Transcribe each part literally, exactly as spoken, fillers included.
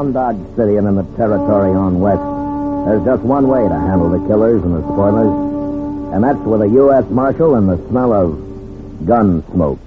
around Dodge City and in the territory on west, there's just one way to handle the killers and the spoilers, and that's with a U S Marshal and the smell of gun smoke.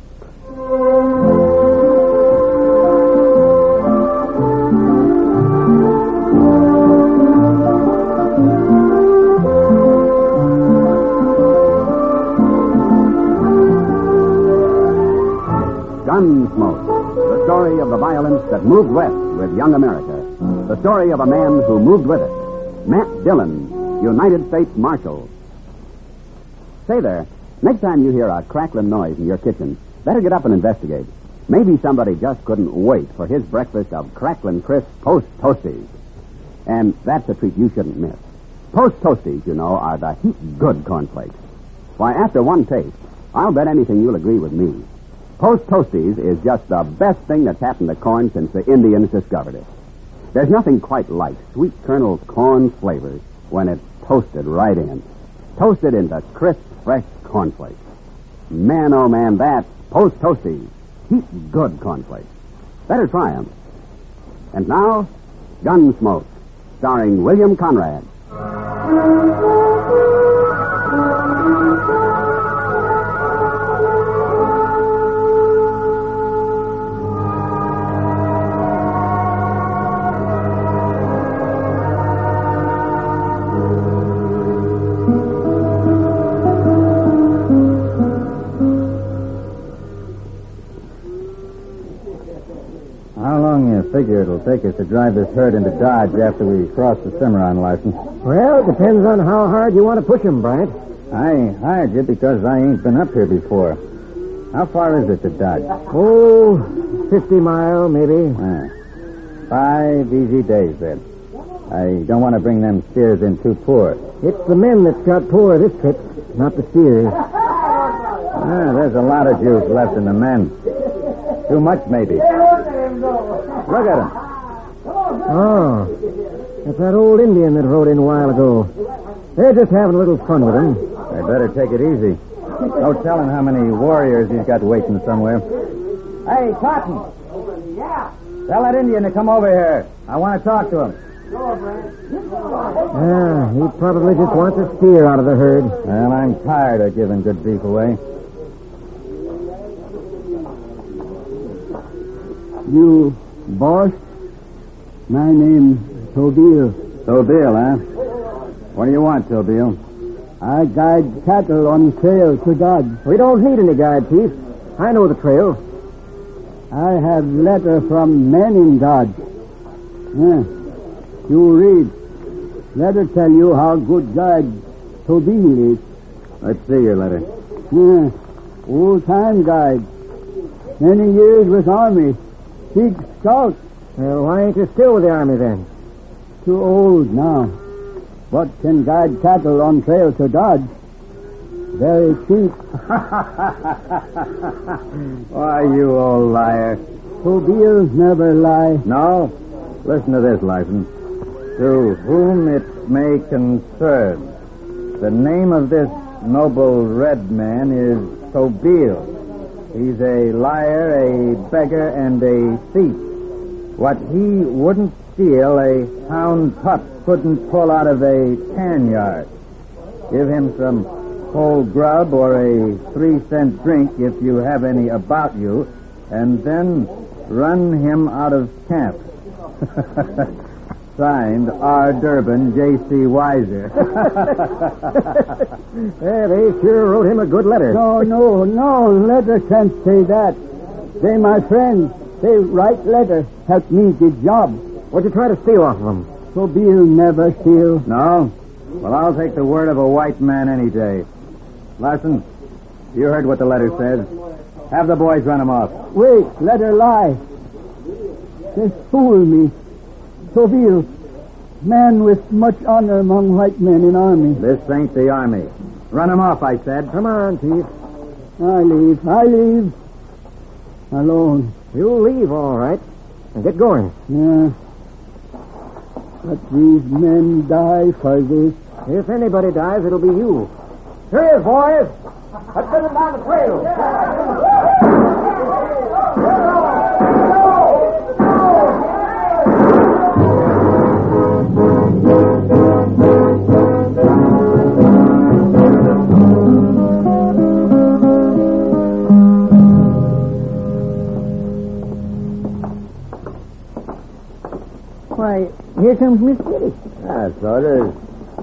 Gunsmoke, the story of the violence that moved west with young America. The story of a man who moved with it. Matt Dillon, United States Marshal. Say there, next time you hear a crackling noise in your kitchen, better get up and investigate. Maybe somebody just couldn't wait for his breakfast of crackling crisp Post Toasties. And that's a treat you shouldn't miss. Post Toasties, you know, are the heap good cornflakes. Why, after one taste, I'll bet anything you'll agree with me. Post Toasties is just the best thing that's happened to corn since the Indians discovered it. There's nothing quite like sweet kernel corn flavors when it's toasted right in. Toasted into crisp, fresh cornflakes. Man, oh man, that's Post Toasties. Heap good cornflakes. Better try 'em. And now, Gunsmoke, starring William Conrad. Figure it'll take us to drive this herd into Dodge after we cross the Cimarron license. Well, it depends on how hard you want to push him, Bryant. I hired you because I ain't been up here before. How far is it to Dodge? Oh, fifty mile, maybe. Ah, five easy days, then. I don't want to bring them steers in too poor. It's the men that's got poor this trip, not the steers. Ah, there's a lot of juice left in the men. Too much, maybe. Look at him. Oh, that's that old Indian that rode in a while ago. They're just having a little fun with him. They better take it easy. No telling how many warriors he's got waiting somewhere. Hey, Cotton. Yeah. Tell that Indian to come over here. I want to talk to him. Yeah, he probably just wants a steer out of the herd. Well, I'm tired of giving good beef away. You, boss? My name's Tobile. Tobile, huh? What do you want, Tobile? I guide cattle on trail to Dodge. We don't need any guide, Chief. I know the trail. I have letter from men in Dodge. Yeah. You read. Letter tell you how good guide Tobile is. Let's see your letter. Yeah. Old time guide. Many years with army. Big scout. Well, why ain't you still with the army then? Too old now. But can guide cattle on trail to Dodge. Very cheap. Why, you old liar. Tobile never lie. No? Listen to this, License. To whom it may concern, the name of this noble red man is Tobile. He's a liar, a beggar, and a thief. What he wouldn't steal, a hound pup couldn't pull out of a tan yard. Give him some cold grub or a three-cent drink if you have any about you, and then run him out of camp. Signed, R. Durbin, J C. Weiser. Yeah, they sure wrote him a good letter. No, no, no. Letter can't say that. They my friends. They write letter. Help me get job. What'd you try to steal off of them? Tobile never steal. No? Well, I'll take the word of a white man any day. Larson, you heard what the letter says. Have the boys run him off. Wait, letter lie. They fool me. Tobile, man with much honor among white men in army. This ain't the army. Run him off, I said. Come on, Chief. I leave. I leave. Alone. You'll leave, all right. And get going. Yeah. But these men die for this. If anybody dies, it'll be you. Here he is, boys. Let's send him down the trail. Here comes Miss Kitty. Ah, so it is.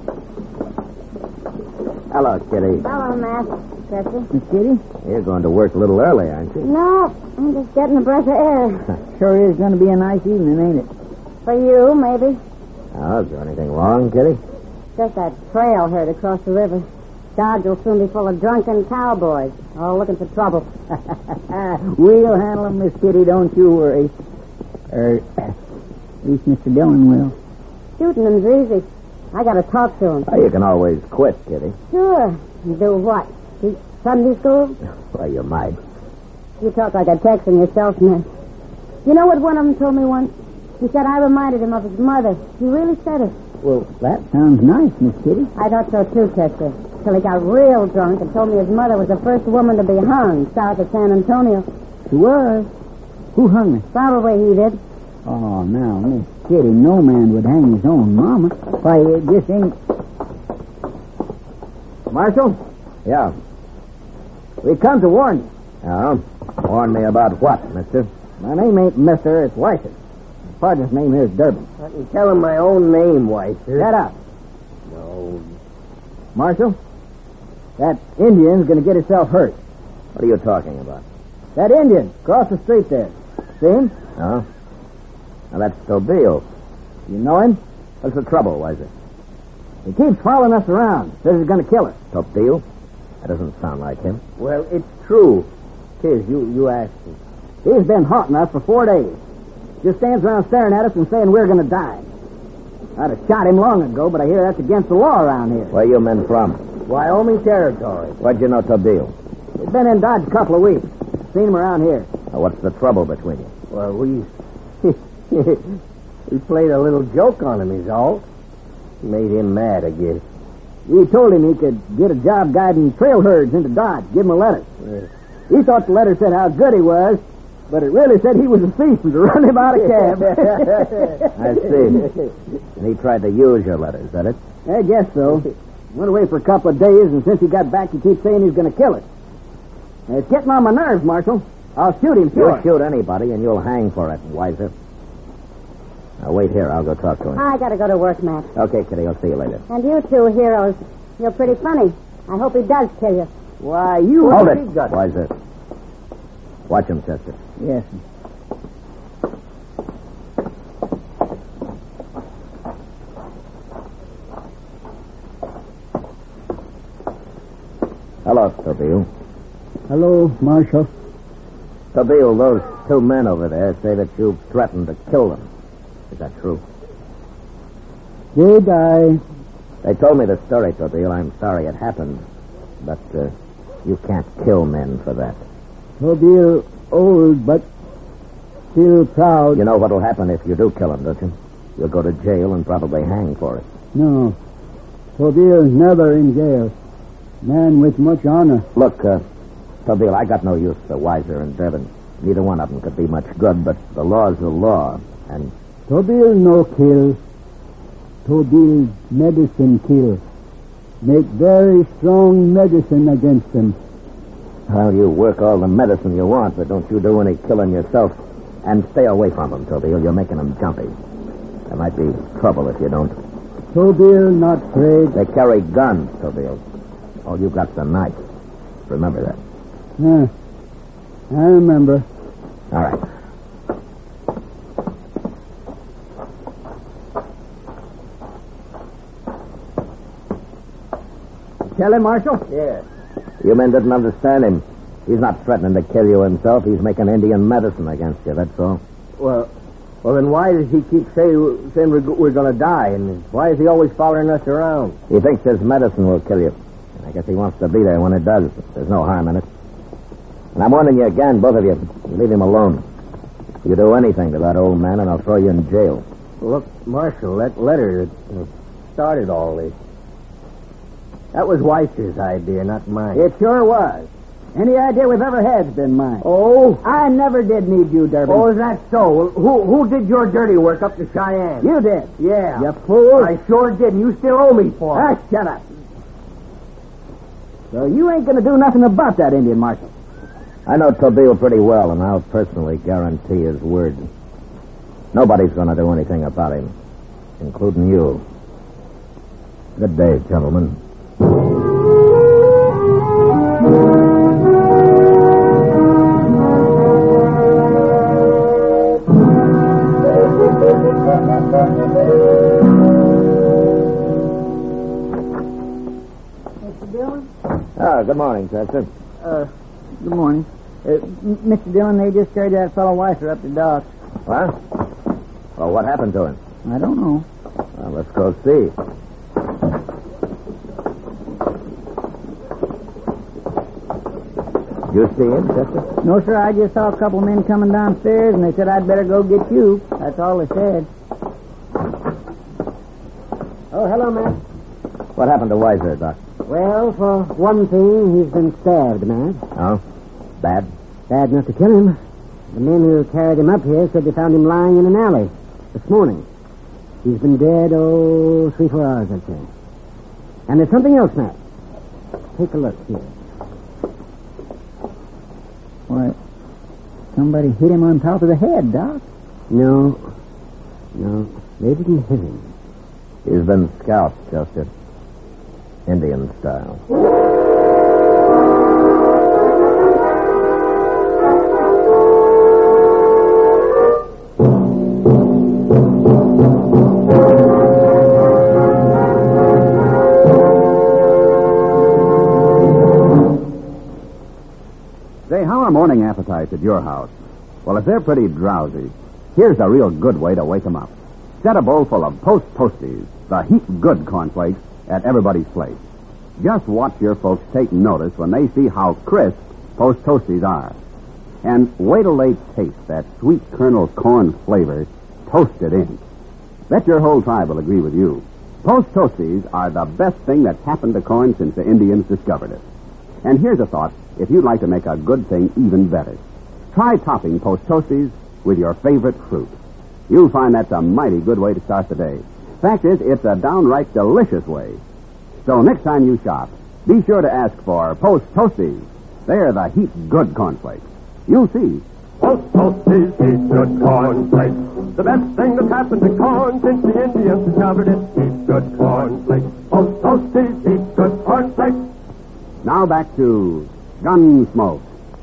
Hello, Kitty. Hello, Matt. Chester. Miss Kitty? You're going to work a little early, aren't you? No, I'm just getting a breath of air. Sure is going to be a nice evening, ain't it? For you, maybe. Oh, is there anything wrong, Kitty? Just that trail herd across the river. Dodge will soon be full of drunken cowboys, all looking for trouble. We'll handle them, Miss Kitty, don't you worry. Er, at least Mister Dillon will. Shooting them's easy. I gotta talk to him. Oh, you can always quit, Kitty. Sure. Do what? Teach Sunday school? Well, you might. You talk like a Texan yourself, man. You know what one of them told me once? He said I reminded him of his mother. He really said it. Well, that sounds nice, Miss Kitty. I thought so too, Chester. Till he got real drunk and told me his mother was the first woman to be hung south of San Antonio. She was. Who hung her? Probably he did. Oh, now, Miss Kitty, no man would hang his own mama. Why, it just ain't... Marshal, Yeah. we come to warn you. Oh? Warn me about what, mister? My name ain't Mister, it's Weiser. Partner's name here's Durbin. Let me tell him my own name, Weiser. Shut up. No. Marshal, that Indian's going to get himself hurt. What are you talking about? That Indian, across the street there. See him? Oh? Now, that's Tobeel. You know him? What's the trouble, Weiser? He keeps following us around. Says he's going to kill us. Tobeel? That doesn't sound like him. Well, it's true. Tis, you, you asked him. He's been haunting us for four days. Just stands around staring at us and saying we're going to die. I'd have shot him long ago, but I hear that's against the law around here. Where you men from? Wyoming Territory. Where'd you know Tobeel? He's been in Dodge a couple of weeks. Seen him around here. Now, what's the trouble between you? Well, we... we played a little joke on him, is all. Made him mad, I guess. We told him he could get a job guiding trail herds into Dodge. Give him a letter. Yeah. He thought the letter said how good he was, but it really said he was a thief and to run him out of cab. I see. And he tried to use your letter, is that it? I guess so. Went away for a couple of days, and since he got back, he keeps saying he's going to kill us. Now, it's getting on my nerves, Marshal. I'll shoot him, sure. You'll shoot anybody, and you'll hang for it, Weiser. Now, wait here. I'll go talk to him. I gotta go to work, Matt. Okay, Kitty. I'll see you later. And you two heroes, you're pretty funny. I hope he does kill you. Why, you... Hold it, already got Weiser. Watch him, Chester. Yes. Hello, Tobeel. Hello, Marshal. Tobeel, those two men over there say that you threatened to kill them. Is that true? Did I? They told me the story, Tobeel. I'm sorry it happened. But uh, you can't kill men for that. Tobeel old, but still proud. You know what'll happen if you do kill him, don't you? You'll go to jail and probably hang for it. No. Tobeel never in jail. Man with much honor. Look, uh, Tobeel, I got no use for Weiser and Durbin. Neither one of them could be much good, but the law's the law. And Tobeel no kill. Tobeel medicine kill. Make very strong medicine against them. well, you work all the medicine you want, but don't you do any killing yourself. And stay away from them, Tobeel. You're making them jumpy. There might be trouble if you don't. Tobeel not afraid. They carry guns, Tobeel. All you've got's a knife. Remember that. Yeah, I remember. All right. Tell him, Marshal? Yeah. You men didn't understand him. He's not threatening to kill you himself. He's making Indian medicine against you, that's all. Well, well, then why does he keep say, saying we're, we're going to die? And why is he always following us around? He thinks his medicine will kill you. I guess he wants to be there when it does. There's no harm in it. And I'm warning you again, both of you. You leave him alone. You do anything to that old man, and I'll throw you in jail. Look, Marshal, that letter that started all this. That was Weiser's idea, not mine. It sure was. Any idea we've ever had's been mine. Oh? I never did need you, Durbin. Oh, is that so? Well, who who did your dirty work up to Cheyenne? You did. Yeah. You fool. I sure did, and you still owe me for Ah, it. shut up. So you ain't going to do nothing about that Indian, Marshal. I know Tobeel pretty well, and I'll personally guarantee his word. Nobody's going to do anything about him. including you. Good day, gentlemen. Mister Dillon? Ah, good morning, Chester. Uh, good morning. Uh, M- Mister Dillon, they just carried that fellow Weiser up the dock. What? Well, what happened to him? I don't know. Well, let's go see. You see him, Chester? No, sir, I just saw a couple men coming downstairs, and they said I'd better go get you. That's all they said. Oh, hello, Matt. What happened to Weiser, Doc? Well, for one thing, he's been stabbed, Matt. Oh? Bad? Bad enough to kill him. The men who carried him up here said they found him lying in an alley this morning. He's been dead, oh, three, four hours, I'd say. And there's something else, Matt. Take a look here. Why, somebody hit him on top of the head, Doc. No. No, they didn't hit him. He's been scalped, Chester. Indian style. Say, how are morning appetites at your house? Well, if they're pretty drowsy, here's a real good way to wake 'em up. Set a bowl full of Post Toasties, the heap good cornflakes, at everybody's plate. Just watch your folks take notice when they see how crisp Post Toasties are. And wait till they taste that sweet kernel corn flavor toasted in. Bet your whole tribe will agree with you. Post Toasties are the best thing that's happened to corn since the Indians discovered it. And here's a thought if you'd like to make a good thing even better. Try topping Post Toasties with your favorite fruit. You'll find that's a mighty good way to start the day. Fact is, it's a downright delicious way. So next time you shop, be sure to ask for Post Toasties. They're the heap good cornflakes. You'll see. Post Toasties, heap good cornflakes. The best thing that's happened to corn since the Indians discovered it. Heap good cornflakes. Post Toasties, heap good cornflakes. Now back to Gunsmoke.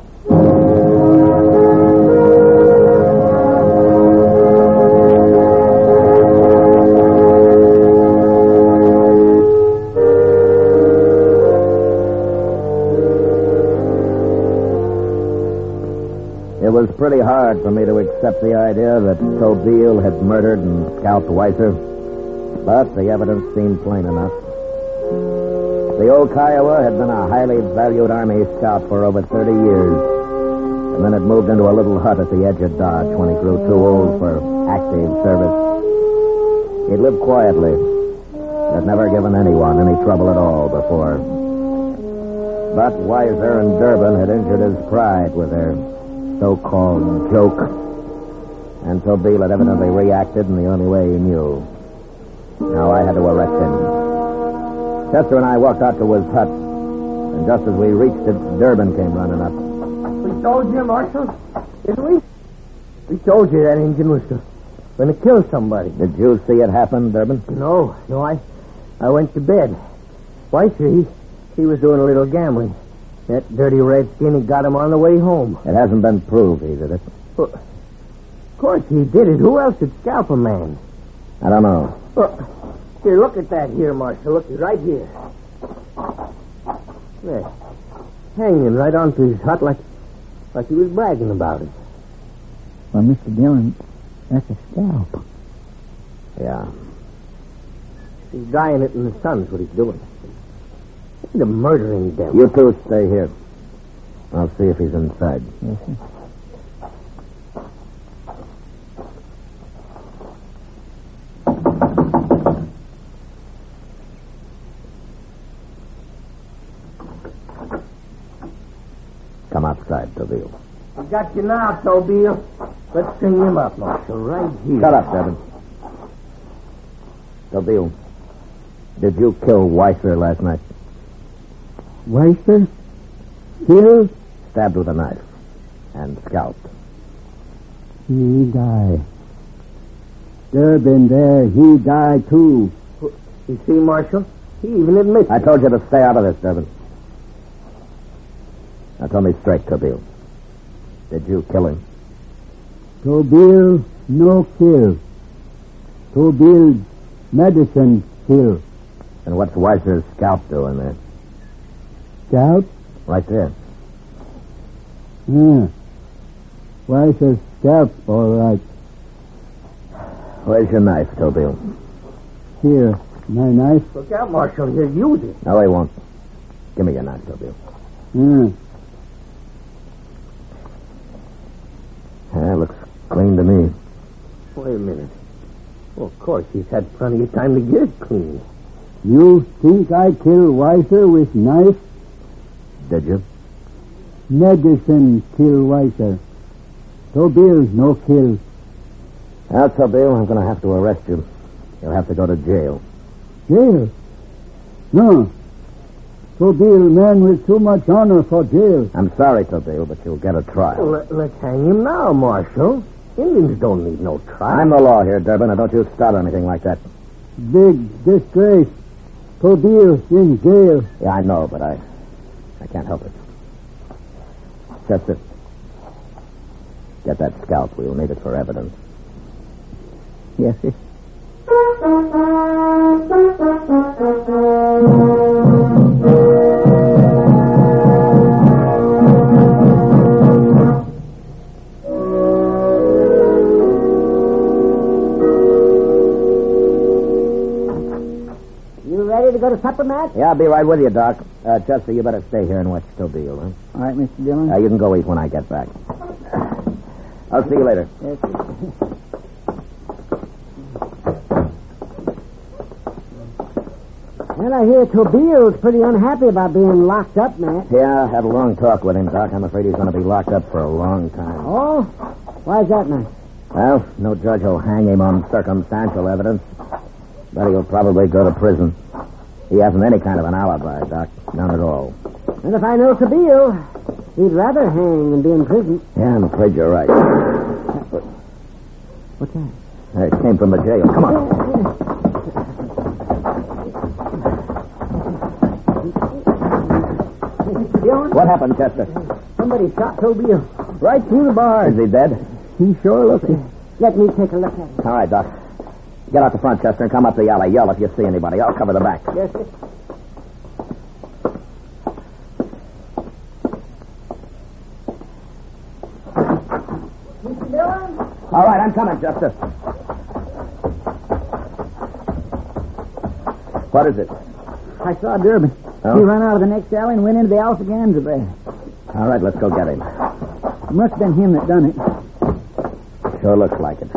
It was pretty hard for me to accept the idea that Tobile had murdered and scalped Weiser, but the evidence seemed plain enough. The old Kiowa had been a highly valued Army scout for over thirty years, and then had moved into a little hut at the edge of Dodge when he grew too old for active service. He'd lived quietly, had never given anyone any trouble at all before. But Weiser and Durbin had injured his pride with their so-called joke, and Tobile had evidently reacted in the only way he knew. Now I had to arrest him. Chester and I walked out to his hut, and just as we reached it, Durbin came running up. We told you, Marshal, didn't we? We told you that engine was going to kill somebody. Did you see it happen, Durbin? No, no, I I went to bed. Weiser, he, he was doing a little gambling. That dirty redskin, he got him on the way home. It hasn't been proved he did it. Well, of course he did it. Who else would scalp a man? I don't know. Well, here, look at that here, Marshal. Look, right here. There. Hanging right onto his hut like, like he was bragging about it. Well, Mister Dillon, that's a scalp. Yeah. He's drying it in the sun's what he's doing. He's a murdering devil. You two stay here. I'll see if he's inside. Yes, sir. Come outside, Tobile. We got you now, Tobile. Let's string him up, Marshal, right here. Shut up, Durbin. Tobile, did you kill Weiser last night? Weiser? Killed? Stabbed with a knife. And scalped. He died. Durbin there, he died too. You see, Marshal? He even admits I told you to stay out of this, Durbin. Now tell me straight, Tobile. Did you kill him? Tobile no kill. Tobile medicine kill. And what's Weiser's scalp doing there? Scalp? Right there. Yeah. Weiser's scalp, all right. Where's your knife, Tobile? Here, my knife. Look out, Marshal. He'll use it. No, he won't. Give me your knife, Tobile. Yeah. Yeah, looks clean to me. Wait a minute. Well, of course, he's had plenty of time to get it clean. You think I kill Weiser with knife? Did you? Medicine kill Weiser. Tobile no kill. Well, Tobile, I'm going to have to arrest you. You'll have to go to jail. Jail? No. Tobile man with too much honor for jail. I'm sorry, Tobile, but you'll get a trial. Well, let, let's hang him now, Marshal. Indians don't need no trial. I'm the law here, Durbin, and don't you start anything like that. Big disgrace. Tobile in jail. Yeah, I know, but I I can't help it. Chester, get that scalp. We'll need it for evidence. Yes, sir. You ready to go to supper, Matt? Yeah, I'll be right with you, Doc. Uh, Chester, you better stay here and watch Tobile, huh? All right, Mister Dillon. Uh, you can go eat when I get back. I'll see you later. Yes, sir. Well, I hear Tobile's pretty unhappy about being locked up, Matt. Yeah, I had a long talk with him, Doc. I'm afraid he's going to be locked up for a long time. Oh? Why's that, Matt? Well, no judge will hang him on circumstantial evidence, but he'll probably go to prison. He hasn't any kind of an alibi, Doc. None at all. And if I know Tobile, he'd rather hang than be in prison. Yeah, I'm afraid you're right. What's that? It came from the jail. Come on. What happened, Chester? Somebody shot Tobile right through the bars. Is he dead? He sure looks it. Let me take a look at him. All right, Doc. Get out the front, Chester, and come up the alley. Yell if you see anybody. I'll cover the back. Yes, sir. Mister Dillon? All right, I'm coming, Chester. What is it? I saw Durbin. Oh? He ran out of the next alley and went into the Alphaganza there. All right, let's go get him. It must have been him that done it. Sure looks like it.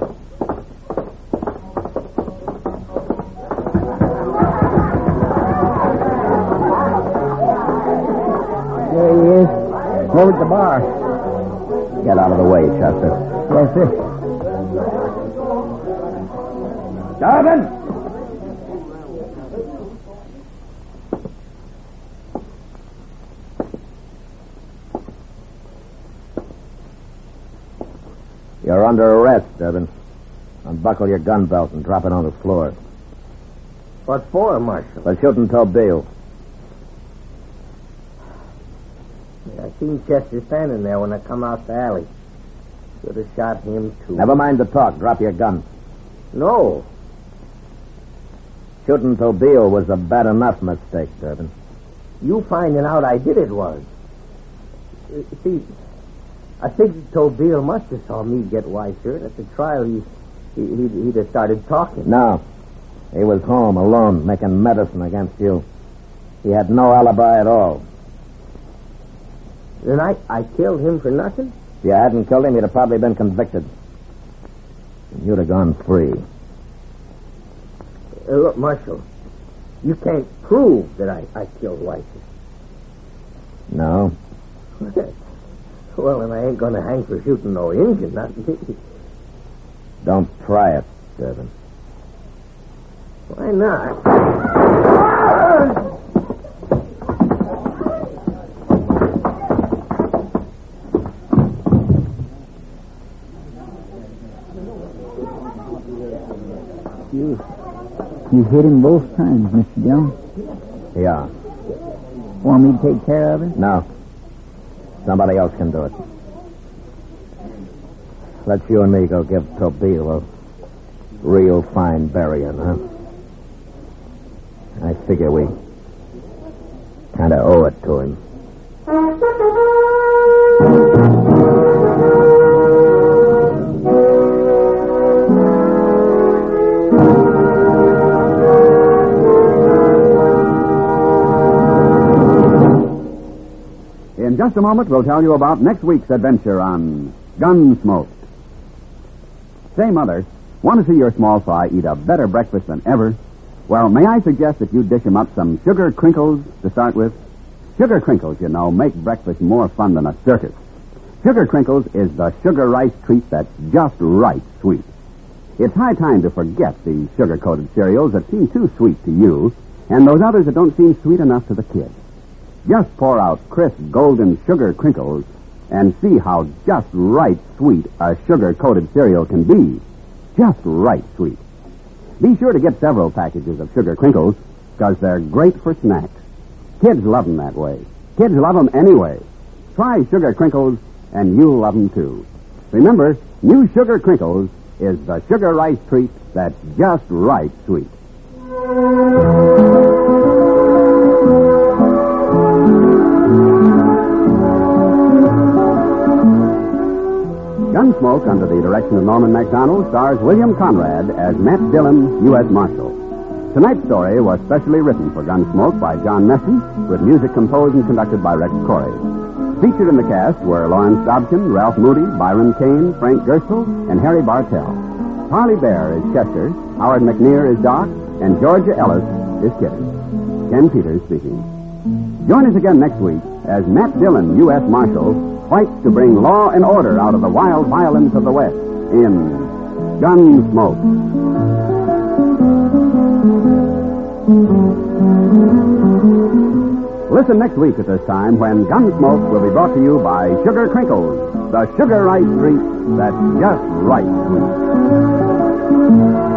There he is. Over at the bar. Get out of the way, Chester. Yes, sir. Durbin! You're under arrest, Durbin. Unbuckle your gun belt and drop it on the floor. What for, Marshal? For shooting Tobile. I seen Chester standing there when I come out the alley. Should have shot him, too. Never mind the talk. Drop your gun. No. Shooting Tobile was a bad enough mistake, Durbin. You finding out I did it was. Uh, see, I figured Tobile must have saw me get Weiser. At the trial, he, he, he'd, he'd have started talking. No. He was home alone making medicine against you. He had no alibi at all. Then I, I killed him for nothing? If you hadn't killed him, he'd have probably been convicted. And you'd have gone free. Uh, look, Marshal, you can't prove that I, I killed Weiser. No? Well, then I ain't going to hang for shooting no Injun, not me. Don't try it, Durbin. Why not? You hit him both times, Mister Jones. Yeah. Want me to take care of it? No. Somebody else can do it. Let's you and me go give Tobeel a real fine burying, huh? I figure we kind of owe it to him. In just a moment, we'll tell you about next week's adventure on Gunsmoke. Say, Mother, want to see your small fry eat a better breakfast than ever? Well, may I suggest that you dish him up some sugar crinkles to start with? Sugar crinkles, you know, make breakfast more fun than a circus. Sugar crinkles is the sugar rice treat that's just right sweet. It's high time to forget the sugar-coated cereals that seem too sweet to you and those others that don't seem sweet enough to the kids. Just pour out crisp golden sugar crinkles and see how just right sweet a sugar-coated cereal can be. Just right sweet. Be sure to get several packages of sugar crinkles because they're great for snacks. Kids love them that way. Kids love them anyway. Try sugar crinkles and you'll love them too. Remember, new sugar crinkles is the sugar rice treat that's just right sweet. Gunsmoke, under the direction of Norman MacDonald, stars William Conrad as Matt Dillon, U S Marshal. Tonight's story was specially written for Gunsmoke by John Messon, with music composed and conducted by Rex Corey. Featured in the cast were Lawrence Dobkin, Ralph Moody, Byron Kane, Frank Gerstle, and Harry Bartell. Harley Bear is Chester, Howard McNear is Doc, and Georgia Ellis is Kitty. Ken Peters speaking. Join us again next week as Matt Dillon, U S Marshal, fights to bring law and order out of the wild violence of the West in Gunsmoke. Listen next week at this time when Gunsmoke will be brought to you by Sugar Crinkles, the sugar rice treat that's just right sweet.